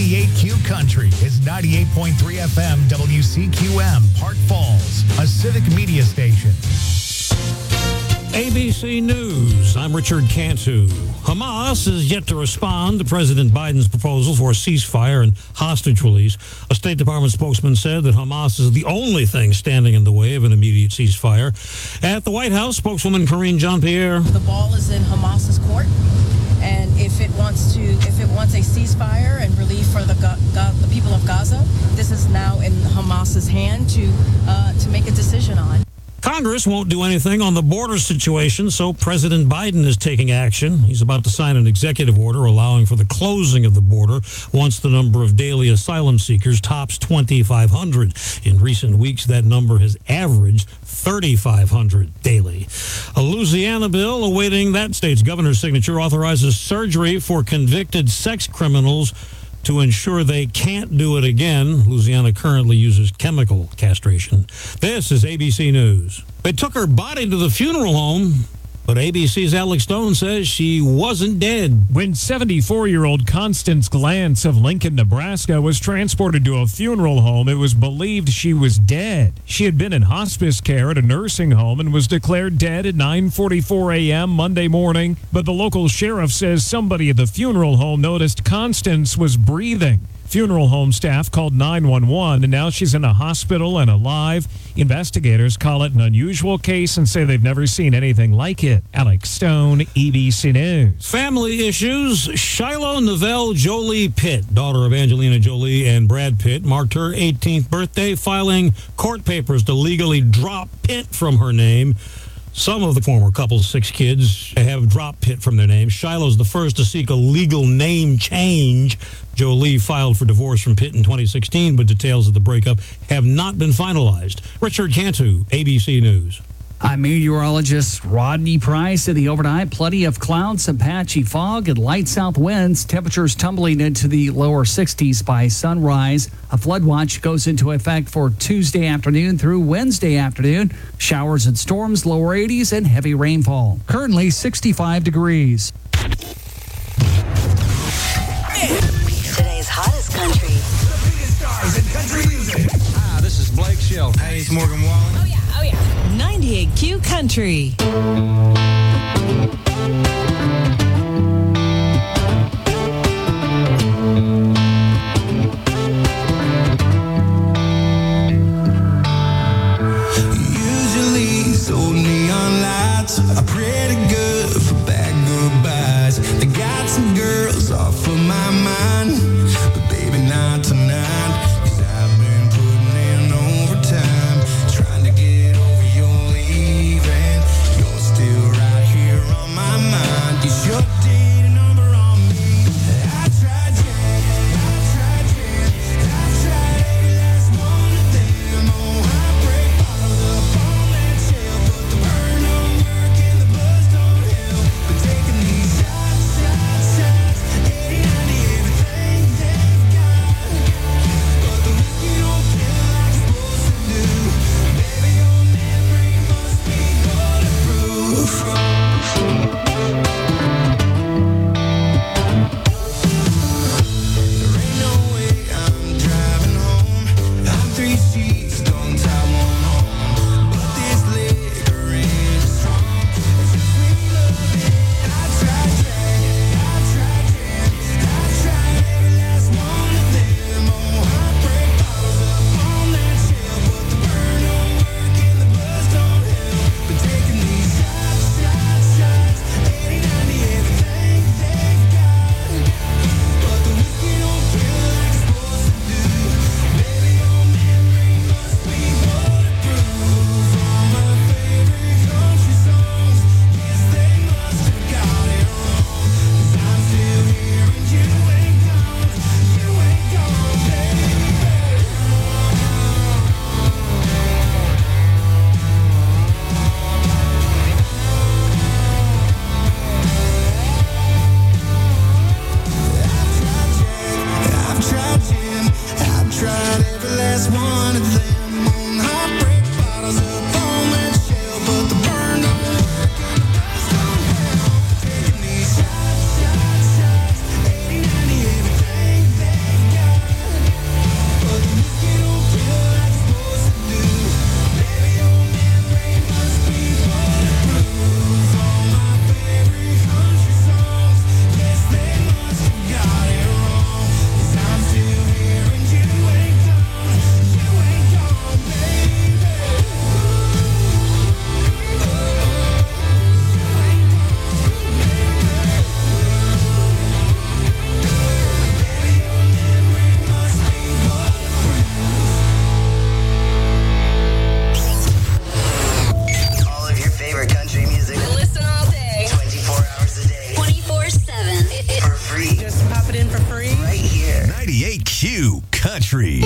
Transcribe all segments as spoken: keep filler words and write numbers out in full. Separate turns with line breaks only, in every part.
ninety-eight Q Country is ninety-eight point three F M W C Q M, Park Falls, a civic media station.
A B C News, I'm Richard Cantu. Hamas is yet to respond to President Biden's proposal for a ceasefire and hostage release. A State Department spokesman said that Hamas is the only thing standing in the way of an immediate ceasefire. At the White House, spokeswoman Karine Jean-Pierre.
The ball is in Hamas's court, and if it wants to, if it wants a ceasefire and relief for the Ga- Ga- the people of Gaza, this is now in Hamas's hand to uh, to make a decision on.
Congress won't do anything on the border situation, so President Biden is taking action. He's about to sign an executive order allowing for the closing of the border once the number of daily asylum seekers tops twenty-five hundred. In recent weeks, that number has averaged thirty-five hundred daily. A Louisiana bill awaiting that state's governor's signature authorizes surgery for convicted sex criminals to ensure they can't do it again. Louisiana currently uses chemical castration. This is A B C News. They took her body to the funeral home, but A B C's Alex Stone says she wasn't dead.
When seventy-four-year-old Constance Glantz of Lincoln, Nebraska was transported to a funeral home, it was believed she was dead. She had been in hospice care at a nursing home and was declared dead at nine forty-four a.m. Monday morning. But the local sheriff says somebody at the funeral home noticed Constance was breathing. Funeral home staff called nine one one, and now she's in a hospital and alive. Investigators call it an unusual case and say they've never seen anything like it. Alex Stone, A B C News.
Family issues. Shiloh Novell Jolie Pitt, daughter of Angelina Jolie and Brad Pitt, marked her eighteenth birthday filing court papers to legally drop Pitt from her name. Some of the former couple's six kids have dropped Pitt from their name. Shiloh's the first to seek a legal name change. Jolie filed for divorce from Pitt in twenty sixteen, but details of the breakup have not been finalized. Richard Cantu, A B C News.
I'm meteorologist Rodney Price. In the overnight, plenty of clouds, some patchy fog, and light south winds. Temperatures tumbling into the lower sixties by sunrise. A flood watch goes into effect for Tuesday afternoon through Wednesday afternoon. Showers and storms, lower eighties, and heavy rainfall. Currently sixty-five degrees.
Today's hottest country.
The biggest stars in country music.
Hi, this is Blake Shelton.
Hey, it's Morgan Wallen.
Oh, yeah. Oh, yeah.
ninety-eight Q Country.
Usually sold neon lights are pretty good for bad goodbyes. They got some girls off of my mind, but baby, not tonight. 'Cause I've been putting in overtime, trying to get over your leaving. You're still right here on my mind.
Country.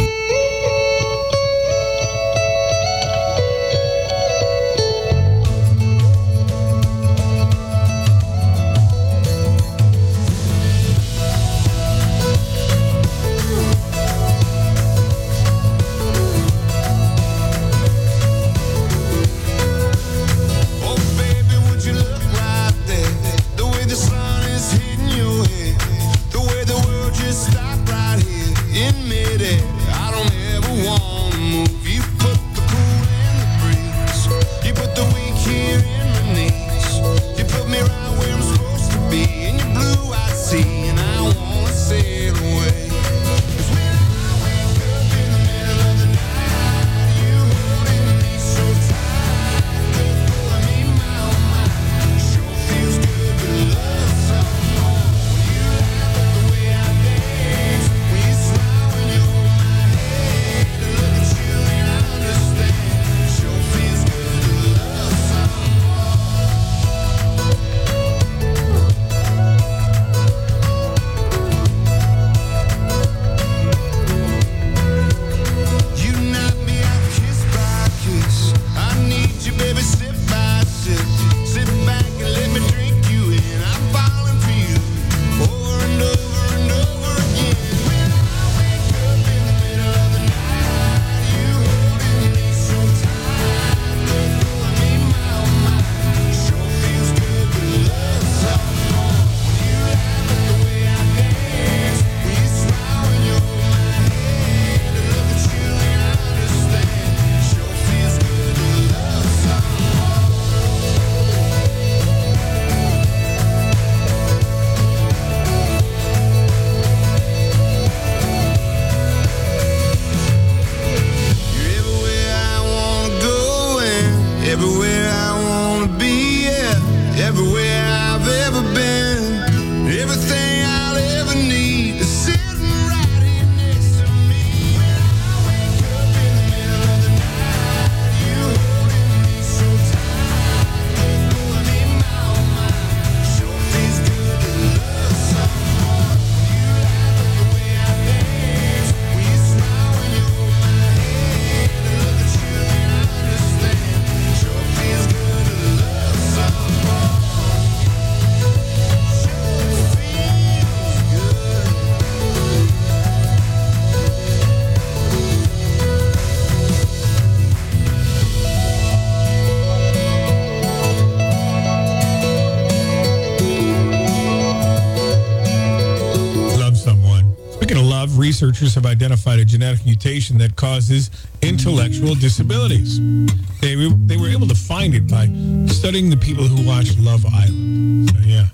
Researchers have identified a genetic mutation that causes intellectual disabilities. They, they were able to find it by studying the people who watched Love Island. So, yeah.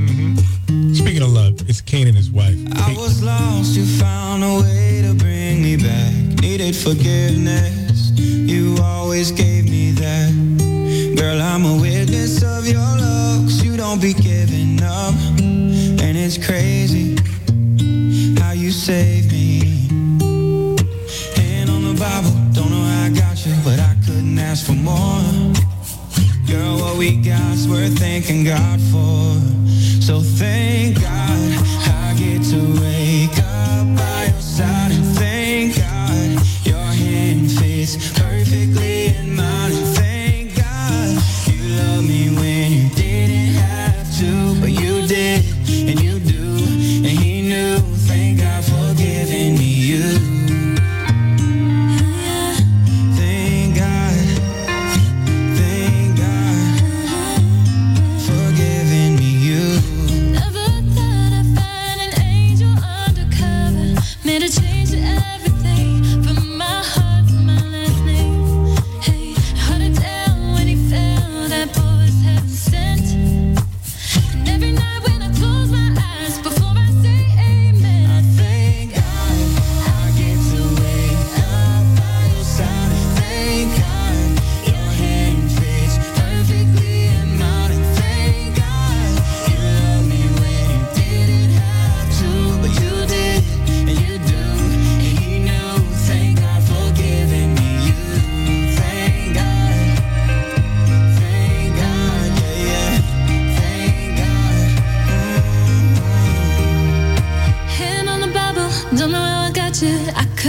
Mm-hmm. Speaking of love, it's Kane and his wife.
I was lost, you found a way to bring me back. Needed forgiveness, you always gave me that. Girl, I'm a witness of your love, 'cause you don't be giving up. And it's crazy how you saved me. Hand on the Bible, don't know how I got you, but I couldn't ask for more. Girl, what we got's worth thanking God for. So thank God I get to wake up by your side, and thank God your hand fits perfectly in mine, and thank God you love me when you didn't have to, but you did, and you do, and he knew. Thank God for giving me you. Thank God, thank God for giving me you. Never thought I'd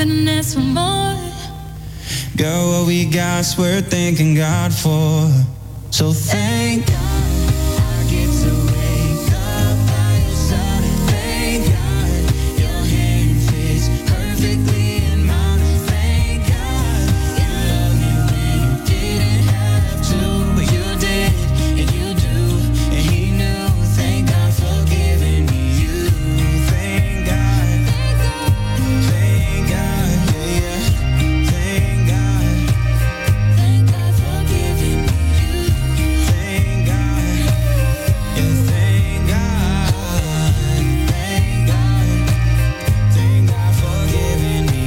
couldn't ask for more.
Girl, what we got's worth thanking God for. So thank God I get to wake up by your side. Thank God your hand fits perfectly in mine. Thank God you love me when you didn't have to, but you did and you do, and He knew. Thank God for giving me you. Thank God, thank God, yeah, yeah. Thank God, thank God for giving me you. Thank God, yeah, thank God, thank God, thank God for giving me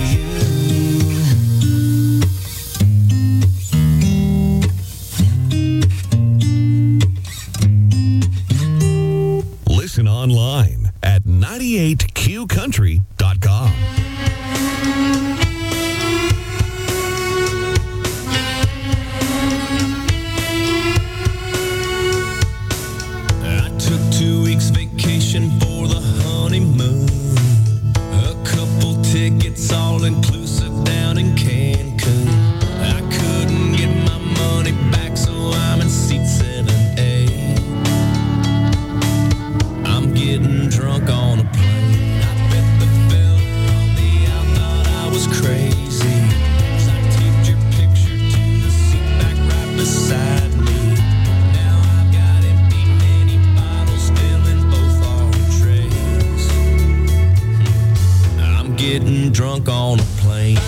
you. Listen online at ninety-eight q country dot com.
I took two weeks vacation for the honeymoon. A couple tickets all inclusive down in Cancun. I couldn't get my money back, so I'm in seat seven A. I'm getting drunk on a plane. I bet the fella on the out thought I was crazy. So I taped your picture to the seat back right beside me. Now I've got empty mini bottles filling both our trays. I'm getting drunk on a plane.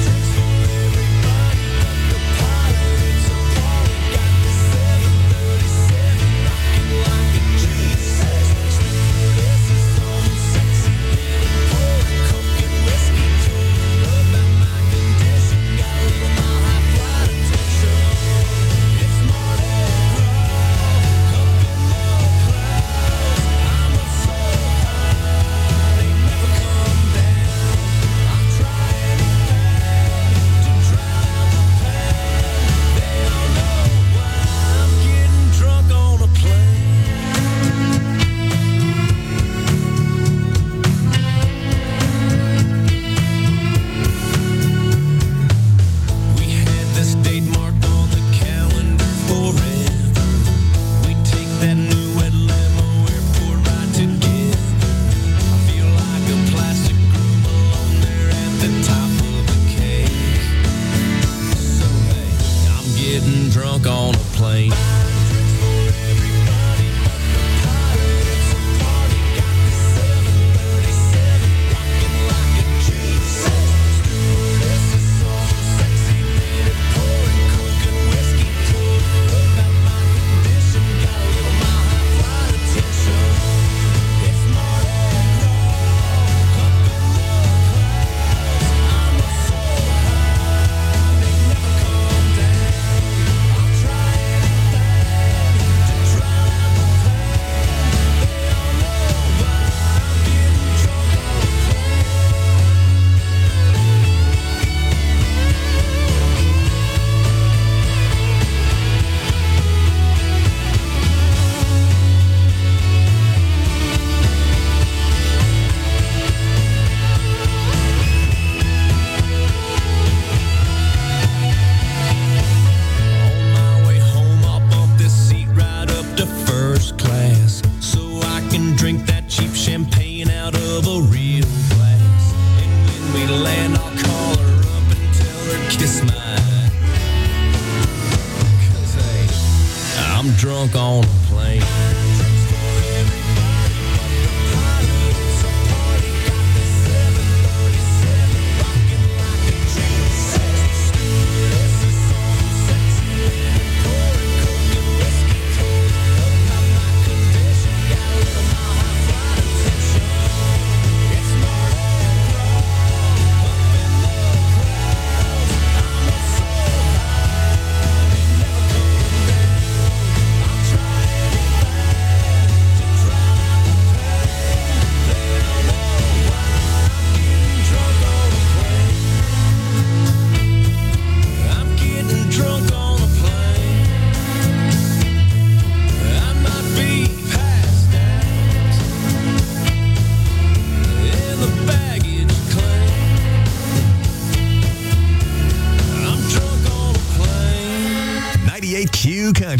Drunk on a plane.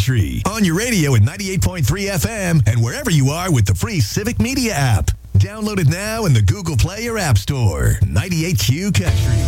Country on your radio at ninety-eight point three F M and wherever you are with the free Civic Media app. Download it now in the Google Play or App Store. ninety-eight Q Country.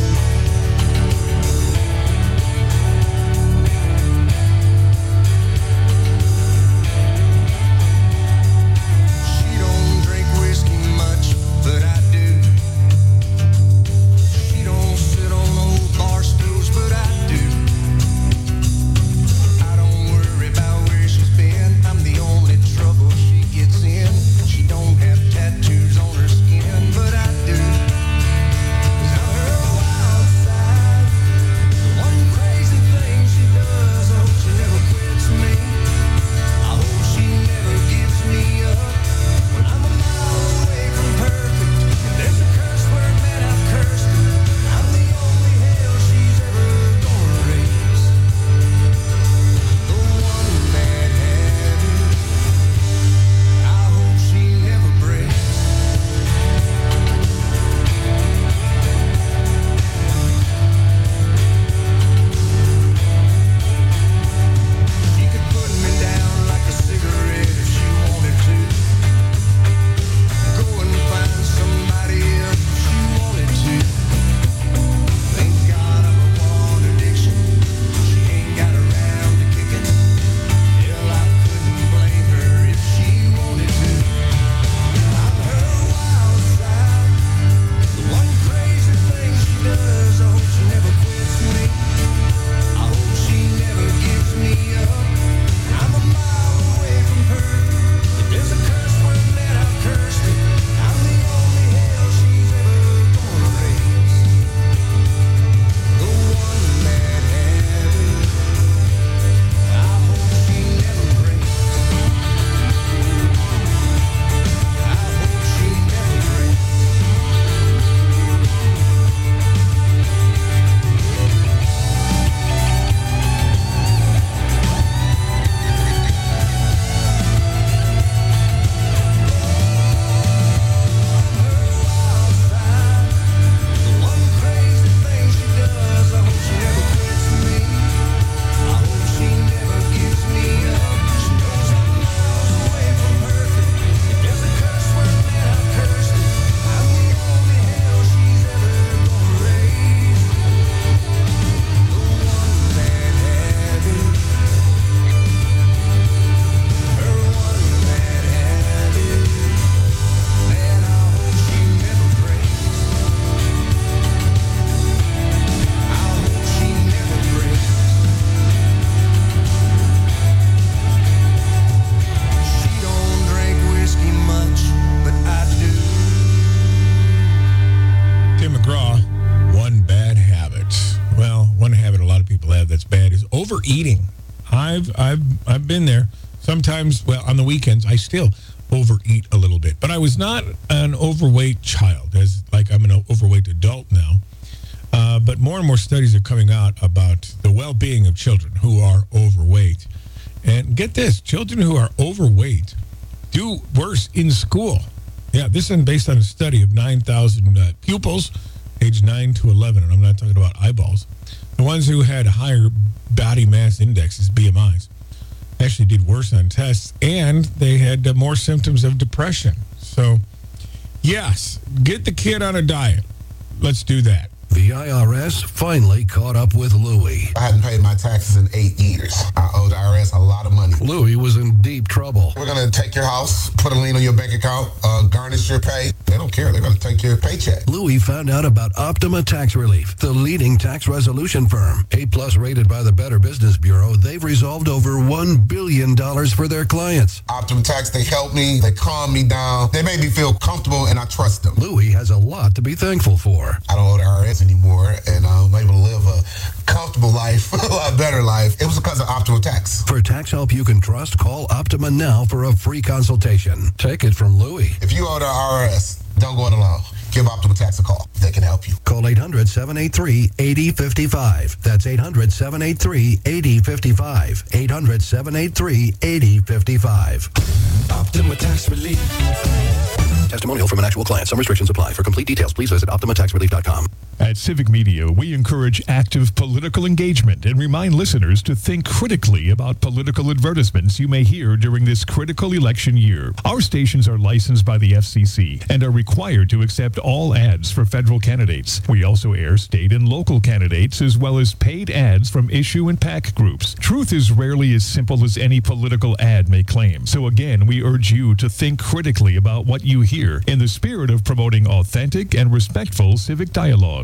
Overeating. I've I've I've been there. Sometimes, well, on the weekends, I still overeat a little bit. But I was not an overweight child, as like I'm an overweight adult now. Uh, but more and more studies are coming out about the well-being of children who are overweight. And get this, children who are overweight do worse in school. Yeah, this is based on a study of nine thousand uh, pupils, age nine to eleven, and I'm not talking about eyeballs. The ones who had higher body mass indexes, B M Is, actually did worse on tests, and they had uh, more symptoms of depression. So, yes, get the kid on a diet. Let's do that.
The I R S finally caught up with Louie.
I hadn't paid my taxes in eight years. I owed the I R S a lot of money.
Louie was in deep trouble.
We're going to take your house, put a lien on your bank account, uh, garnish your pay. They don't care. They're going to take your paycheck.
Louie found out about Optima Tax Relief, the leading tax resolution firm. A-plus rated by the Better Business Bureau, they've resolved over one billion dollars for their clients.
Optima Tax, they helped me. They calmed me down. They made me feel comfortable, and I trust them.
Louie has a lot to be thankful for.
I don't owe the I R S anymore, and I'm able to live a comfortable life, a lot better life. It was because of Optima Tax.
For tax help you can trust, call Optima now for a free consultation. Take it from Louie.
If you owe the I R S, don't go it alone. Give Optima Tax a call. They can help you.
Call eight hundred, seven eight three, eight zero five five. That's eight hundred, seven eight three, eight zero five five. eight hundred, seven eight three, eight zero five five.
Optima Tax Relief.
Testimonial from an actual client. Some restrictions apply. For complete details, please visit optima tax relief dot com.
At Civic Media, we encourage active political engagement and remind listeners to think critically about political advertisements you may hear during this critical election year. Our stations are licensed by the F C C and are required to accept all ads for federal candidates. We also air state and local candidates as well as paid ads from issue and PAC groups. Truth is rarely as simple as any political ad may claim. So again, we urge you to think critically about what you hear in the spirit of promoting authentic and respectful civic dialogue.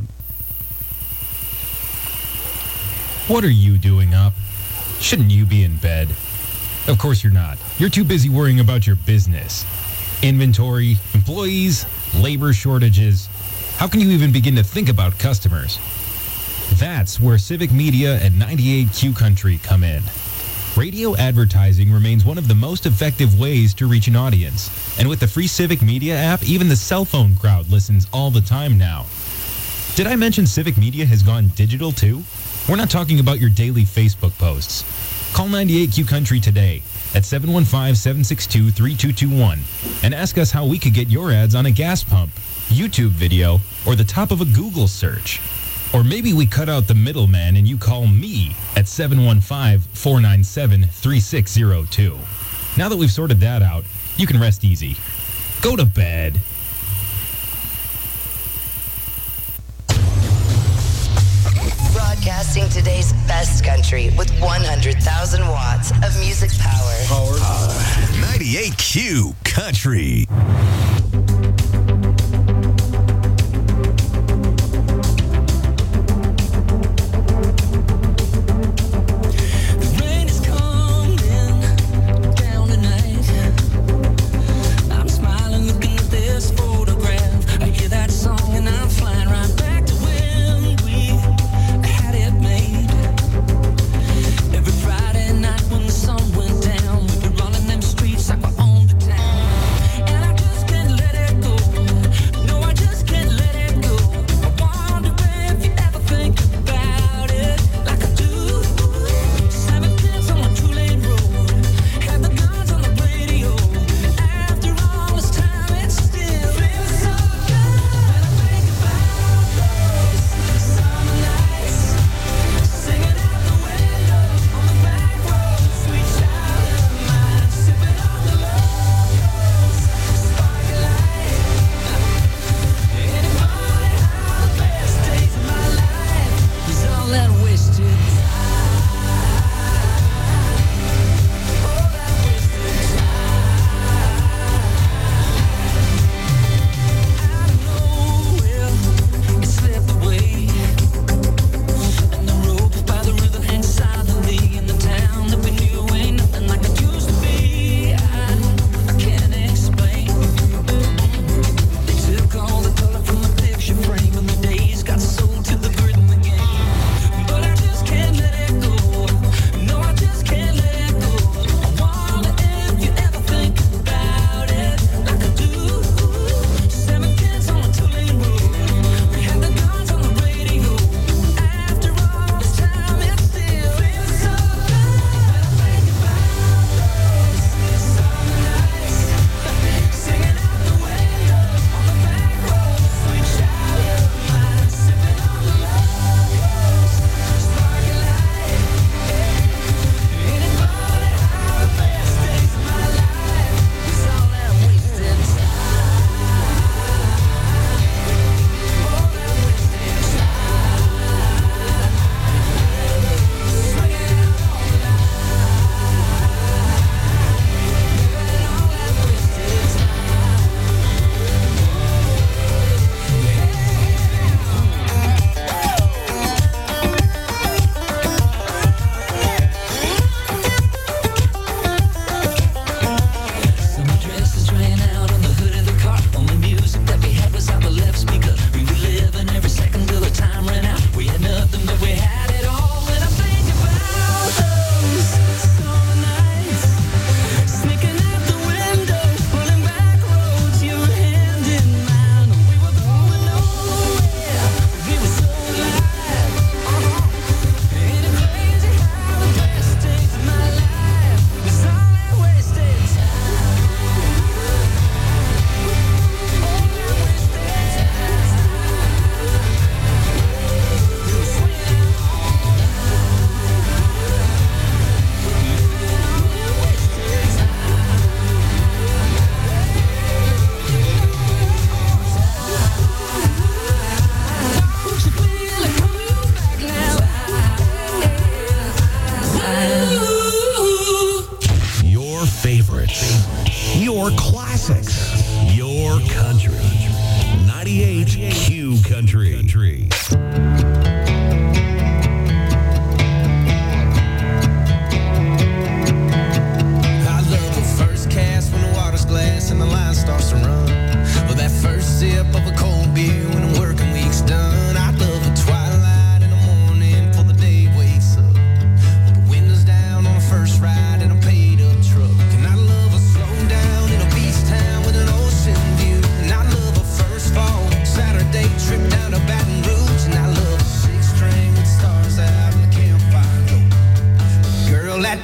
What are you doing up? Shouldn't you be in bed? Of course you're not. You're too busy worrying about your business. Inventory, employees, labor shortages. How can you even begin to think about customers? That's where Civic Media and ninety-eight Q Country come in. Radio advertising remains one of the most effective ways to reach an audience. And with the free Civic Media app, even the cell phone crowd listens all the time now. Did I mention Civic Media has gone digital too? We're not talking about your daily Facebook posts. Call ninety-eight Q Country today at seven one five, seven six two, three two two one and ask us how we could get your ads on a gas pump, YouTube video, or the top of a Google search. Or maybe we cut out the middleman and you call me at seven one five, four nine seven, three six zero two. Now that we've sorted that out, you can rest easy. Go to bed.
Broadcasting today's best country with one hundred thousand watts of music power.
Power. Uh, ninety-eight Q Country.
Down, we be running them streets like we own the town. And I just can't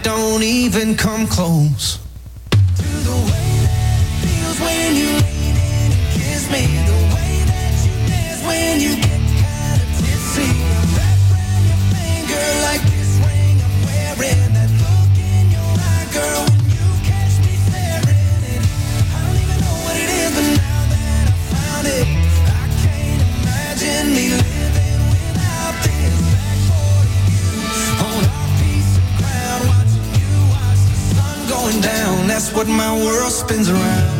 don't even come close to the way that it feels when you lean in and kiss me, the way that you dance when you get kind of tipsy. Wrap around your finger like this ring I'm wearing, that look in your eye, girl, when you catch me staring. And I don't even know what it is, but now that I found it, I can't imagine me living without this. Back forty view on our piece of ground, watching you watch the sun going down. That's what my world spins around.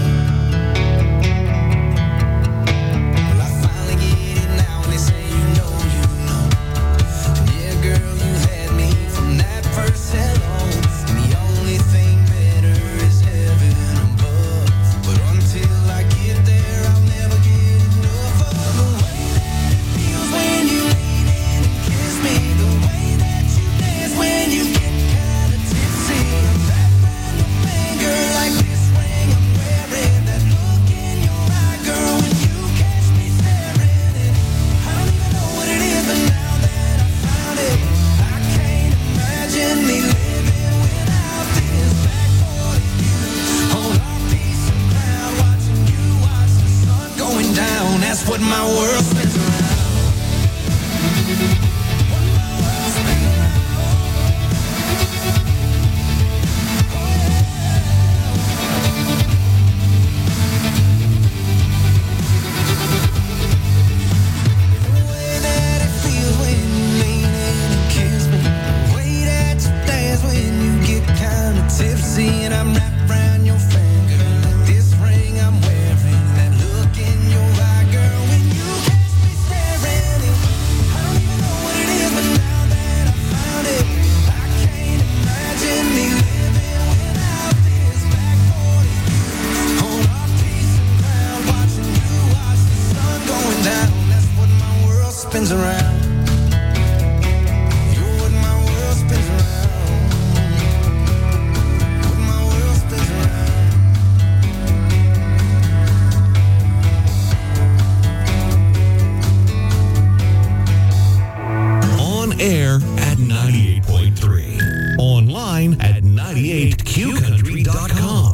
Well, I finally get it now, and they say you know, you know. And yeah, girl, you had me from that first hello. And the only thing better is heaven above. But until I get there, I'll never get enough of the way that it feels when you lean in and kiss me, the way that you dance when you get kind of tipsy. Wrap around your finger like this ring I'm wearing, that look in your eye, girl, when you catch me staring. And I don't even know what it is, but now that I found it, I can't imagine me living without this. Back forty view on our piece of ground, watching you watch the sun going down. That's what my world spins around. What my world spins around. The way that it feels when you lean in and kiss me, the way that you dance when you get kind of tipsy. And I'm wrapped around your finger like this ring I'm wearing, that look in your eye, girl, when you catch me staring. And I don't even know what it is, but now that I found it, I can't imagine me living without this. Back forty view on our piece of ground, watching you watch the sun going down. That's what my world spins around. You're what my world spins around. What my world spins around.
On air at ninety-eight point three. Online at ninety-eight q country dot com.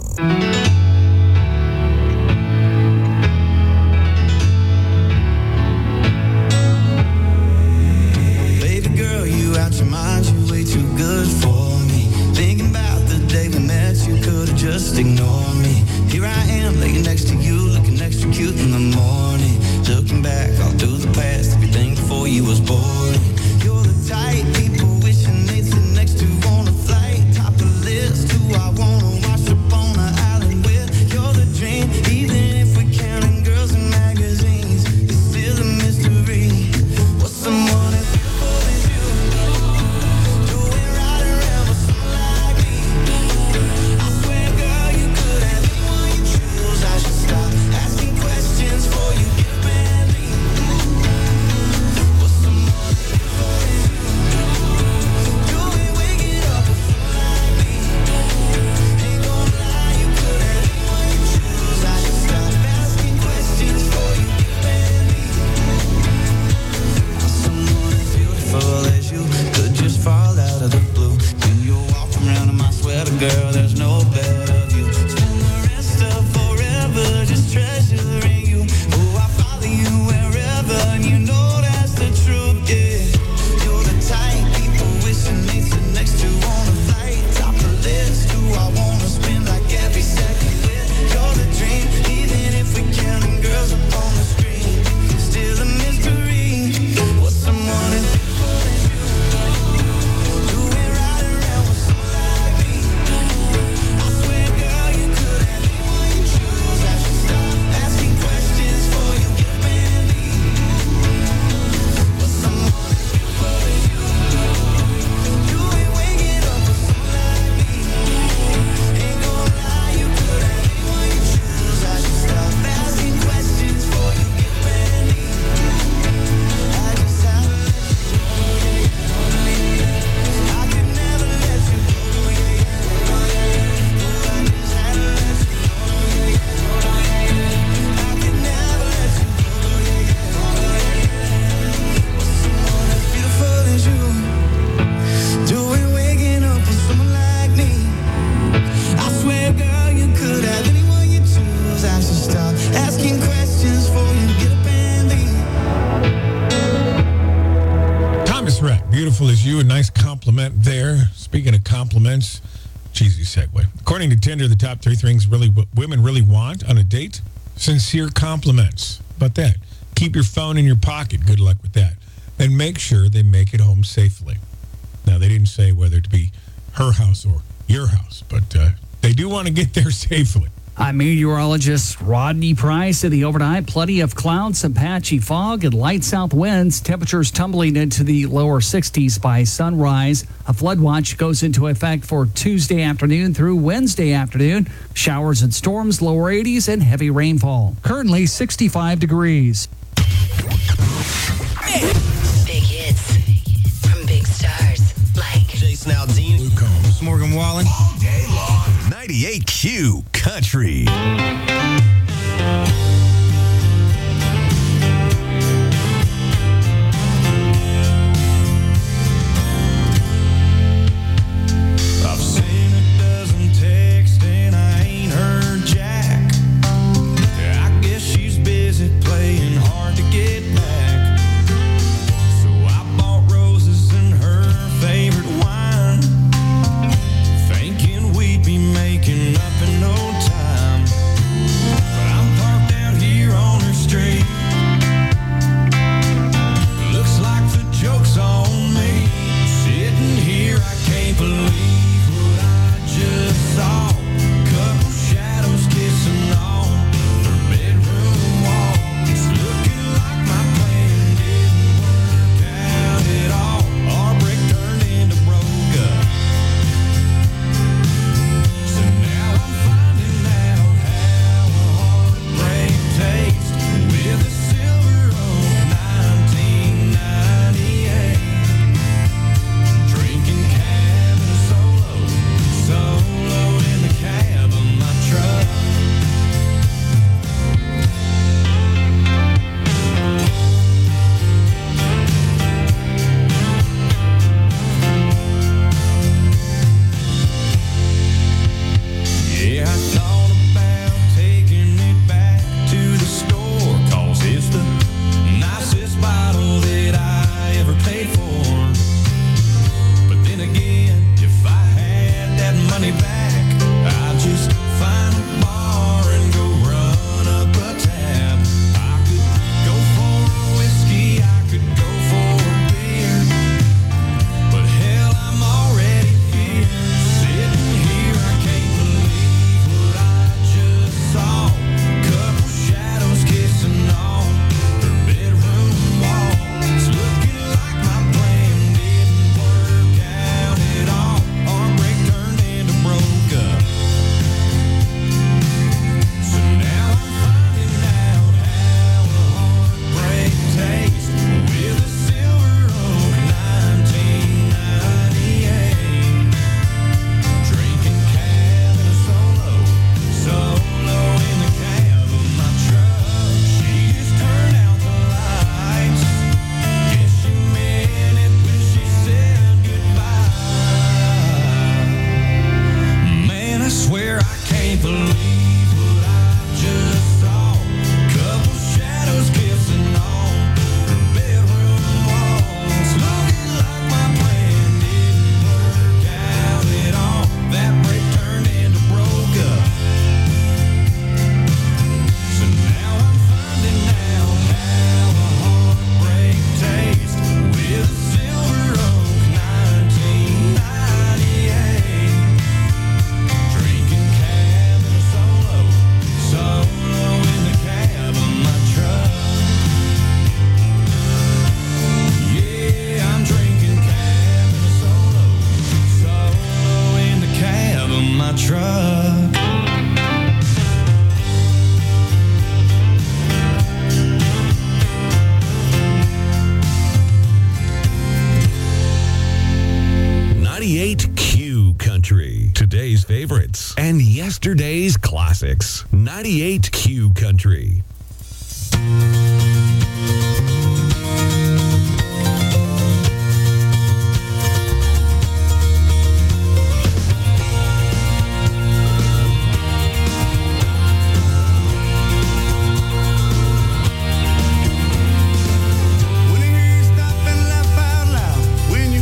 Baby girl, you out your mind, you way too good for me. Thinking about the day we met, you could've just ignored me. Here I am, laying next to you, looking extra cute in the morning. Looking back all through the past, everything before you was boring. You're the type people wishing they'd sit next to on a flight. Top of the list, who I wanna wash up on the island with. You're the dream, even if we're counting girls in magazines, it's still a mystery. What's someone as beautiful as you doing right around with someone like me? I swear, girl, you could have anyone you choose. I should stop
beautiful as you. A nice compliment there. Speaking of compliments, cheesy segue. According to Tinder, the top three things really women really want on a date: sincere compliments. About that. Keep your phone in your pocket. Good luck with that. And make sure they make it home safely. Now, they didn't say whether to be her house or your house, but uh, they do want to get there safely.
I'm meteorologist Rodney Price. In the overnight, plenty of clouds, some patchy fog, and light south winds. Temperatures tumbling into the lower sixties by sunrise. A flood watch goes into effect for Tuesday afternoon through Wednesday afternoon. Showers and storms, lower eighties, and heavy rainfall. Currently sixty-five degrees.
Big hits from big stars like
Jason Aldean, Luke Combs, Morgan Wallen.
All day long. ninety-eight Q Country.
I've seen a dozen texts and I ain't heard Jack. I guess she's busy playing hard to get back. So I bought roses and her favorite wine, thinking we'd be making up in no time. But I'm parked out here on her street. Looks like the joke's on me. Sitting here, I can't believe what I just saw. Couple shadows kissing on her bedroom wall. It's looking like my plan didn't work out at all. Our break turned into broke up. So now I'm finding out how a heartbreak tastes with a silver oak nineteen ninety-eight. Drinking cabin solo, solo in the cab of my truck. Yeah, I thought about taking it back to the store, 'cause it's the nicest bottle that I ever paid for. But then again, if I had that money back, I'd just find a bar and go run up a tab. I could go for a whiskey, I could go for a beer, but hell, I'm already here. Sitting here, I can't believe what I just saw. Couple shadows kissing on her bedroom wall. It's looking like my plan didn't work out at all. Our break turned into broke up. So now I'm finding out how a heartbreak tastes with a silver oak nineteen ninety-eight. Drinking cabin solo, solo in the cab of my truck. She just turned out the lights. Guess she meant it when she said goodbye. Man, I swear I can't believe what I just saw. Couple shadows kissing on her bedroom walls. Looking like my plan didn't work out at all. That break turned into broke up. So now I'm finding out how a heartbreak tastes with a silver oak nineteen ninety-eight. Drinking cabin solo, solo in the cab of my truck. Yeah, I'm drinking cabin solo, solo in the cab of my truck.
ninety-eight Q Country. Today's favorites and yesterday's classics. ninety-eight Q Country.
When you hear stuff and laugh out loud, when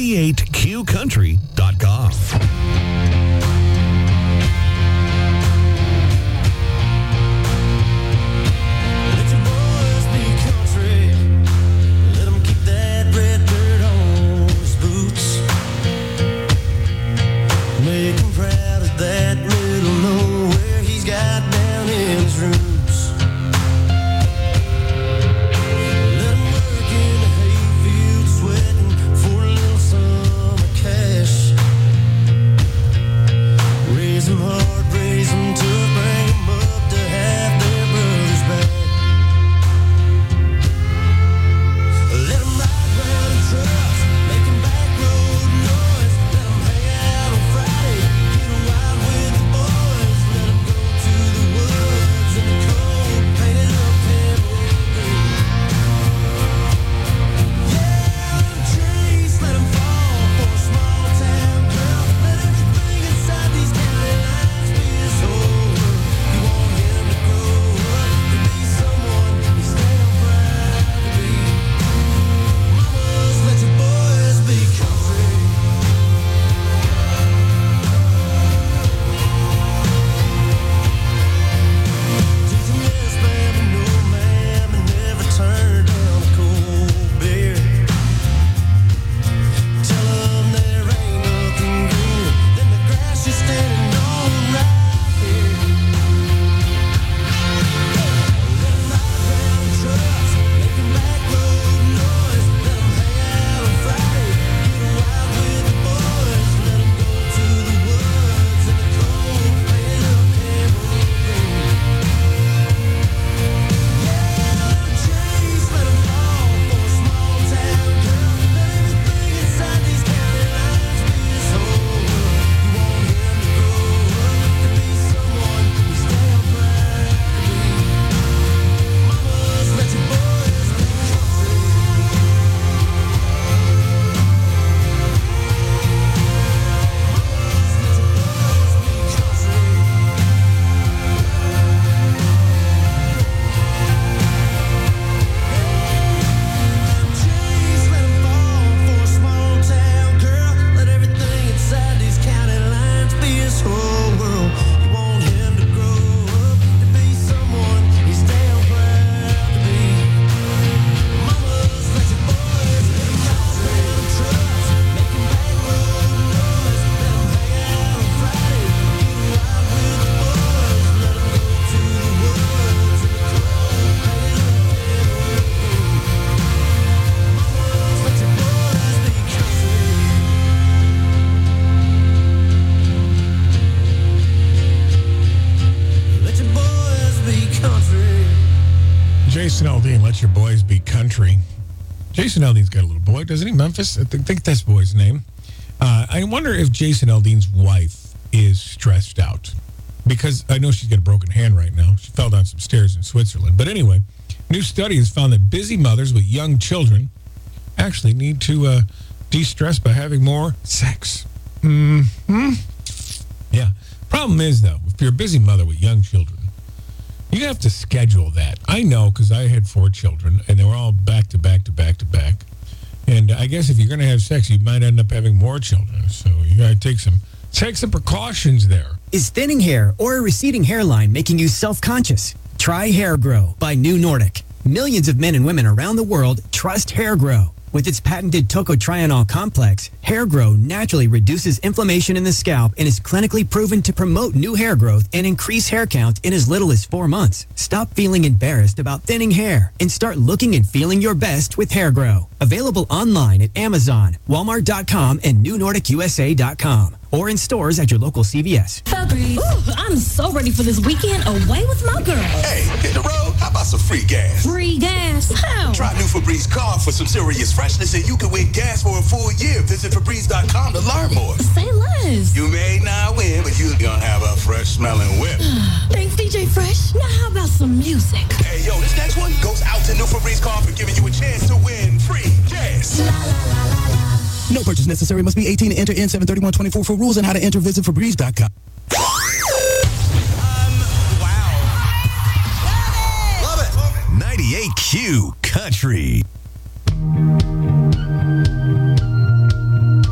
ninety-eight Q country dot com.
Make him proud of that middle nowhere he's got down in his roots. Let him work in the hayfield, sweating for a little summer cash. Raise him hard, raise him tough, bring him up to have their brothers back. Let him ride round in trucks, making back road noise. Let him hang out on Friday, get wild with the boys. Let him go to the woods in the cold, painted up emerald green. Yeah, let him chase, let him fall for a small town girl. Let everything inside these county lines be his whole world. You want him to grow up to be someone he's damn proud to be. Mamas, let your boys be country. Teach 'em yes, ma'am, and no, ma'am, and never turn down a cold beer. Tell 'em there ain't nothing greener than the grass you're standing on right here. Let 'em ride round in trucks, making back road noise. Let 'em hang out on Friday, get wild with the boys. Let 'em go to the woods in the cold, painted up emerald green. Yeah, let 'em chase, let 'em fall for a small town girl. Let everything inside these county lines be his whole world. You want him to grow up to be someone he's damn proud to be. Mamas, let your boys be country. Chase, let 'em fall for a small town girl. Let everything inside these county lines be his whole world. You want him to grow up to be someone he's damn proud to be. Mamas, let your boys be country. Let 'em trucks, making back road noise. Let 'em hang out on Friday, get wild with the boys. Let 'em go to the woods in the cold, painted up emerald green. Mamas, let your boys be country. Let your boys be country.
Jason Aldean, let your boys be country. Jason Aldean's got a little boy, doesn't he? Memphis? I think, think that's the boy's name. Uh, I wonder if Jason Aldean's wife is stressed out. Because I know she's got a broken hand right now. She fell down some stairs in Switzerland. But anyway, new study has found that busy mothers with young children actually need to uh, de-stress by having more sex. Mm-hmm. Yeah. Problem is, though, if you're a busy mother with young children, you have to schedule that. I know because I had four children, and they were all back to back to back to back. And I guess if you're going to have sex, you might end up having more children. So you got to take some take some precautions there.
Is thinning hair or a receding hairline making you self-conscious? Try Hair Grow by New Nordic. Millions of men and women around the world trust Hair Grow. With its patented tocotrienol complex, Hair Grow naturally reduces inflammation in the scalp and is clinically proven to promote new hair growth and increase hair count in as little as four months. Stop feeling embarrassed about thinning hair and start looking and feeling your best with Hair Grow. Available online at Amazon, Walmart dot com, and New Nordic U S A dot com. Or in stores at your local C V S.
Ooh, I'm so ready for this weekend away with my girl.
Hey, hit the road? How about some free gas?
Free gas? How?
Try new Febreze car for some serious freshness and you can win gas for a full year. Visit Febreze dot com to learn more.
Say less.
You may not win, but you're gonna have a fresh smelling whip.
Thanks, D J Fresh. Now how about some music?
Hey, yo, this next one goes out to new Febreze car for giving you a chance to win free gas.
La, la, la, la, la.
No purchase necessary. Must be eighteen to enter N seven thirty-one twenty-four for rules and how to enter. Visit Febreze dot com.
ninety-eight Q Country.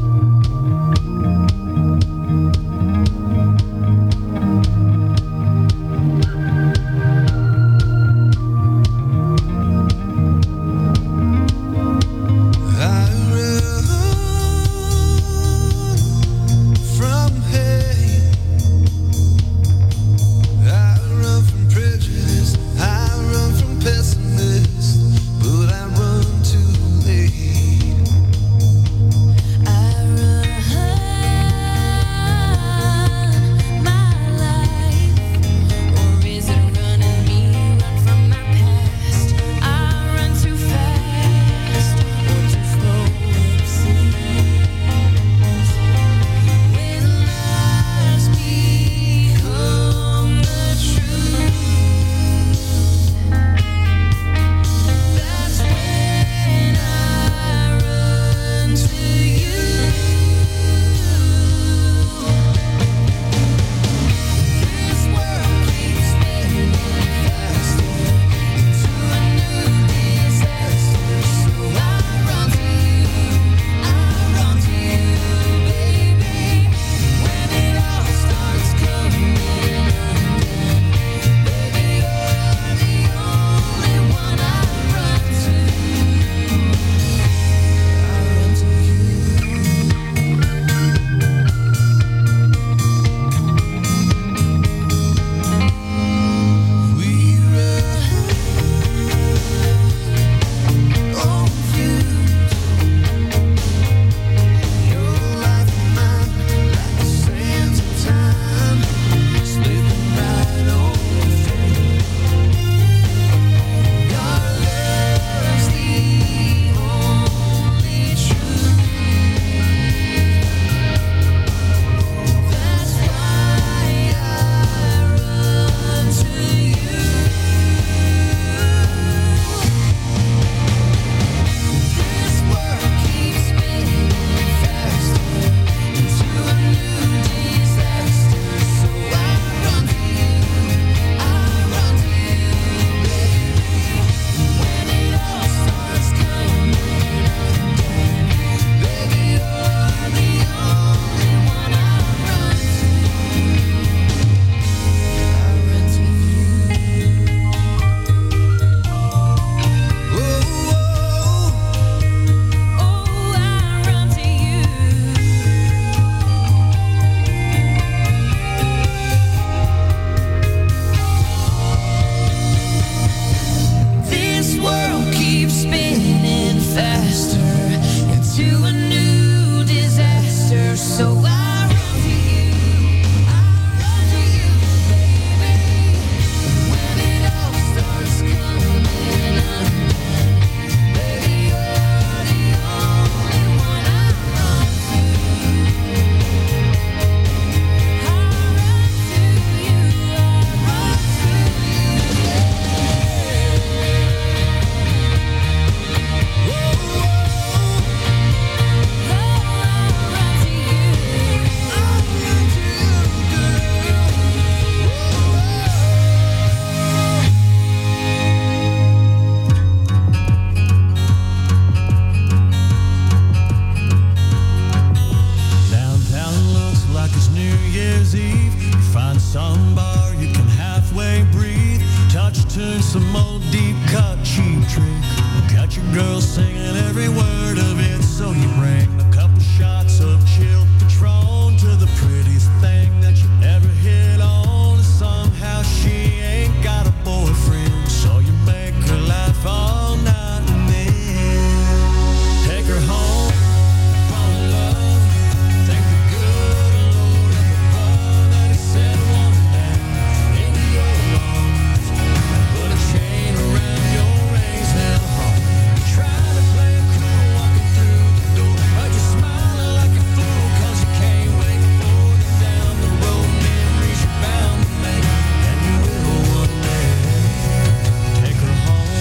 got your girl singing every word of it. So you bring a couple shots of chilled Patron to the prettiest thing that you ever hit on. Somehow she ain't got a boyfriend, so you make her laugh all night and then take her home, fall in love. Thank the good Lord up above that he sent one down into your arms. Put a chain around your raised hell heart. You try to play it cool walking through the door, but you're smiling like a fool cause you can't wait for the down the road memories you're bound to make. And you will one day take her home.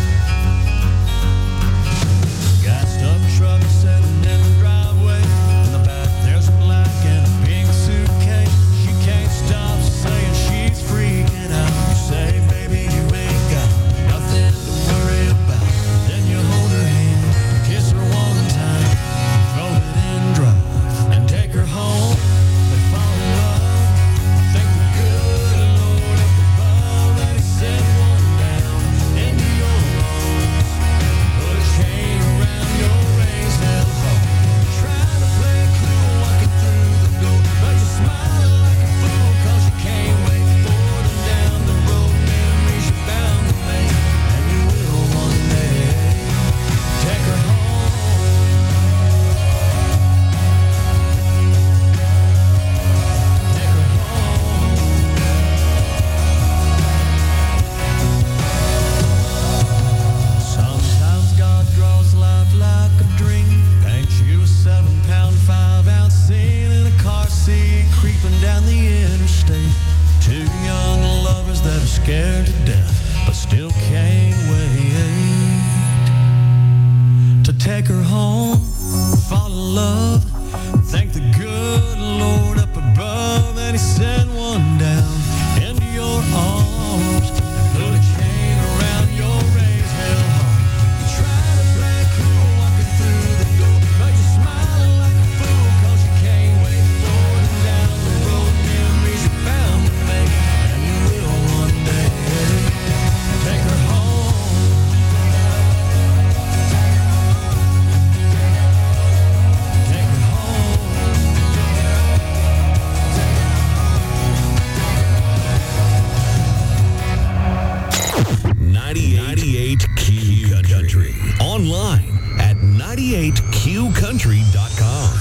Gassed up truck sitting in the driveway. In the back there's a black and a pink suitcase. She can't stop saying she's freaking out. You say, baby, you ain't got nothing to worry about. Then you hold her hand, kiss her one time, throw it in drive, and take her home. They fall in love. Thank the good Lord up above that he sent one down into your arms. Put a chain around your raised hell heart. Try to play it cool walking through the door, but you're smiling like a fool cause you can't wait for them down the road memories you're bound to make. And you will one day take her home. Take her home. Sometimes God draws life like a dream. Paints you a seven pound, five ounce scene in a car seat, creeping down the interstate. Two young lovers that are scared to death, but still can't wait to take her home, fall in love. Thank the good Lord up above that he sent one down into your arms. Put a chain around your raised hell heart. You try to play it cool walking through the door, but you're smiling like a fool cause you can't wait for them down the road memories you're bound to make. And you will one day take her home. Take her home.
ninety-eight Q Country. Online at ninety-eight q country dot com.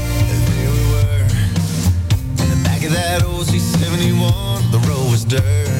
There we were, in the back of that old C seventy-one. The road was dirt,